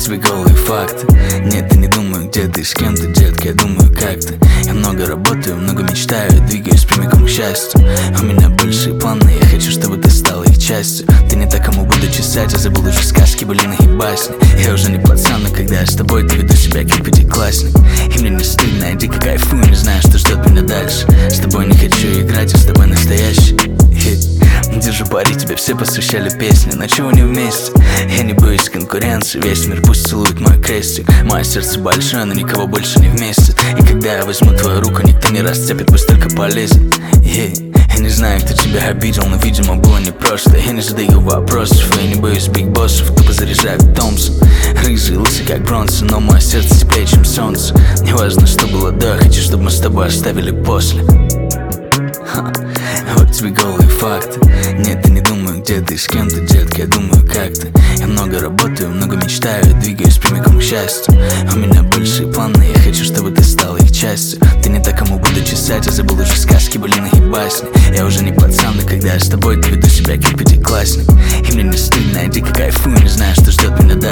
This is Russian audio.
тебе голые факты. Нет, я не думаю, где ты, с кем ты, детка, я думаю, как ты. Я много работаю, много мечтаю, двигаюсь прямиком к счастью. У меня большие планы, я хочу, чтобы ты стала их частью. Ты не так, кому буду чесать, я забыл уже сказки, былины и басни. Я уже не пацан, но когда я с тобой, ты веду себя как пятиклассник. И мне не стыдно, я дико кайфую, не знаю, что ждет меня дальше. С тобой не хочу играть, я с тобой настоящий. Держу пари, тебе все посвящали песни, но чего не вместе? Я не боюсь конкуренции, весь мир пусть целует мой крестик. Мое сердце большое, но никого больше не вместе. И когда я возьму твою руку, никто не расцепит, пусть только полезет. Я не знаю, кто тебя обидел, но, видимо, было непросто. Я не задаю вопросов, я не боюсь биг-боссов, тупо заряжаю Томпсон. Рыжий, лысый, как Бронсон, но мое сердце теплее, чем солнце. Не важно, что было до, хочу, чтобы мы с тобой оставили после. Вот тебе голые факты. Нет, я не думаю, где ты, с кем ты, детка, я думаю, как ты. Я много работаю, много мечтаю, двигаюсь прямиком к счастью. У меня большие планы, я хочу, чтобы ты стала их частью. Ты не так, кому буду чесать, я забыл уже сказки, былины и басни. Я уже не пацан, но когда я с тобой, ты веду себя как пятиклассник. И мне не стыдно, я дико кайфую, не знаю, что ждет меня